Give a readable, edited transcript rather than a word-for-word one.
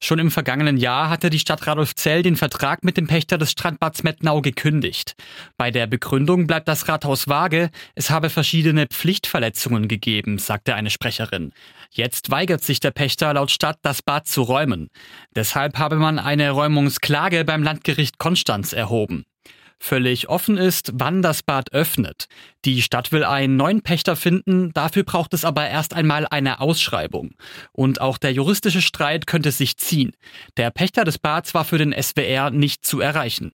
Schon im vergangenen Jahr hatte die Stadt Radolfzell den Vertrag mit dem Pächter des Strandbads Mettnau gekündigt. Bei der Begründung bleibt das Rathaus vage, es habe verschiedene Pflichtverletzungen gegeben, sagte eine Sprecherin. Jetzt weigert sich der Pächter laut Stadt, das Bad zu räumen. Deshalb habe man eine Räumungsklage beim Landgericht Konstanz erhoben. Völlig offen ist, wann das Bad öffnet. Die Stadt will einen neuen Pächter finden, dafür braucht es aber erst einmal eine Ausschreibung. Und auch der juristische Streit könnte sich ziehen. Der Pächter des Bads war für den SWR nicht zu erreichen.